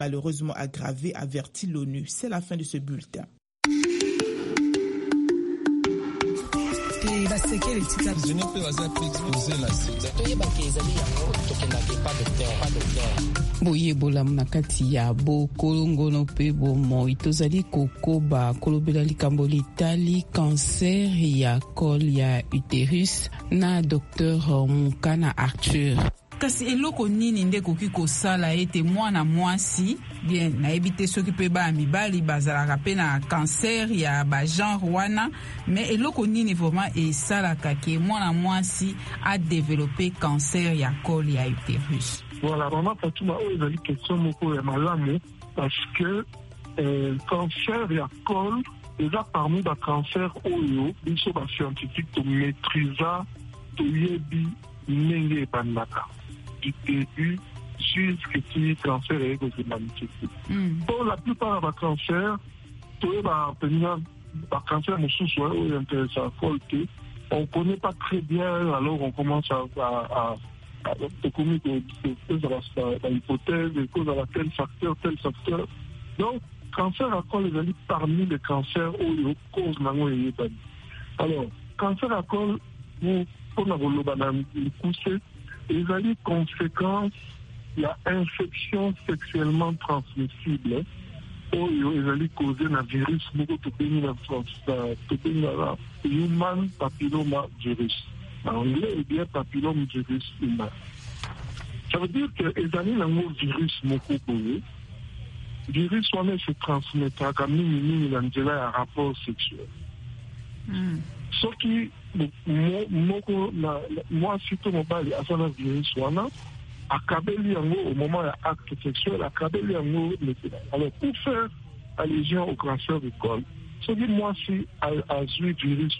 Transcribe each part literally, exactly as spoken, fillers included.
malheureusement aggravée, avertit l'ONU. C'est la fin de ce bulletin. boyebola na kati ya bokolongono mpe bomoi tozali kokoba kolobela likambo litali cancer ya col ya uterus na docteur Mukana Arthur. Kasi eloko nini nde koki kosala ete mwana mwasi bien nayebi te soki mpe ba mibali bazalaka mpe na cancer ya bagenre wana, mais eloko nini vraiment esalaka ke mwana mwasi adevelope cancer ya col ya uterus? Voilà, vraiment Fatuma, oyo ezali question moko ya malamu parce que euh, cancer ya col eza parmi bacancer oyo biso bascientifique tomaîtrisa toyebi ndenge ebandaka du début jusqu'à ce que le cancer ait été manifesté. Mm. Pour la plupart des cancers, tous les cancers sont intéressants. On ne connaît pas très bien, alors on commence à, à, à, à commettre l'hypothèse, cause à tel facteur, tel facteur. Donc, cancer à col est parmi les cancers où il y a cause de alors, cancer à col, pour nous pousser, il y a des conséquences, il y a infection sexuellement transmissible, où il y a causé un virus, human papilloma virus. En anglais, il y a papilloma virus humain. Ça veut dire que les amis n'ont pas virus Le virus se transmet à minimum un rapport sexuel. Mm. Ce qui, moi, surtout, mon père, à son virus, à Kabeli, au moment de l'acte sexuel, à Kabeli, alors pour faire allusion au cancer du col, ce qui, moi, si, à ce virus,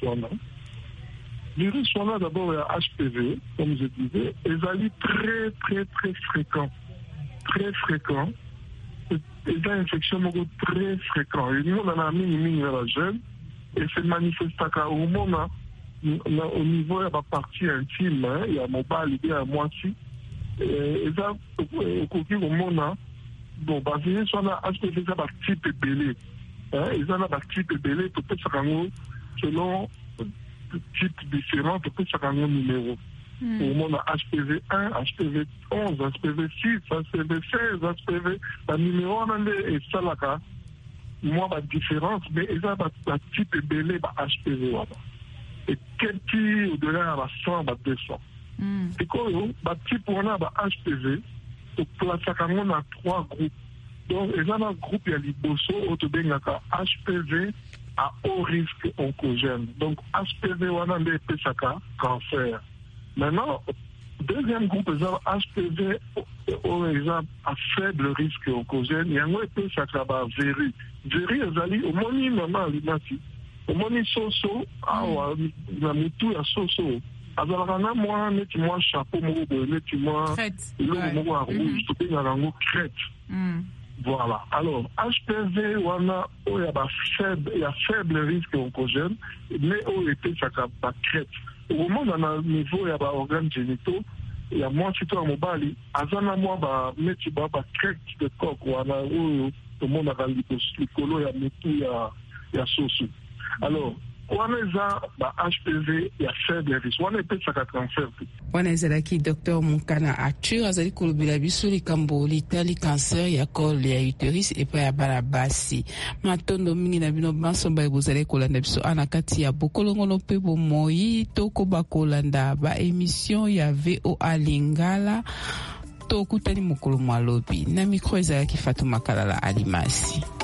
le virus, d'abord, il y a H P V, comme je disais, et ça est très, très, très fréquent. Très fréquent. Et il y a une infection très fréquente. Et nous, on a mis une la jeune. Et se manifeste au moment au niveau de la partie intime, il y a mon bas, il y a moi aussi. Et ça, au moment, bon, basé sur la H P V, ça va type belé. Et ça va type belé, peut-être ça selon type différent, peut-être ça numéro. Au moment de H P V un, H P V onze, H P V six, H P V seize, H P V, le numéro est ça là. Moi, la différence, mais il y a un type de belé H P V. Et quel type de l'air à cent, deux cents. Et quand le type on a H P V, on place à trois groupes. Donc, il y a un groupe, il y a l'Iboso, H P V à haut risque oncogène. Donc, H P V, on a des cancer. Maintenant, deuxième groupe, il y a H P V à faible risque oncogène. Il y a un peu ça qui véri. Véri, il au moni, maman, il au moni soso, ah, il a mis tout à soso. Alors, on a moi, moi, chapeau, moi, moi, rouge, tout est dans le crête. Voilà. Alors, H P V, on a, il y a faible, il y a faible risque oncogène, mais on était ça qui crête. Au moment où on a un niveau, il y a des organes génitaux, il y a moins de temps à Mobali, à Zana, moi, il y a des crêtes de coq, ou à la où le monde a les colos, il y a tout, il y a soso. Alors, on a H P V, il y a faible risque. On a peut-être ça cancer. On a zalaki docteur Mukana Arthur, azali kolobela biso likambo litali cancer ya col ya uterus et pa ya balabasi. Matondo mingi na bino banso ba bozali kolanda biso ana kati ya bokolongono pe bomoi toko ba kolanda ba émission ya V O A Lingala to kutani mokolo mwalobi na micro ezalaki Fatuma Kalala Alimasi.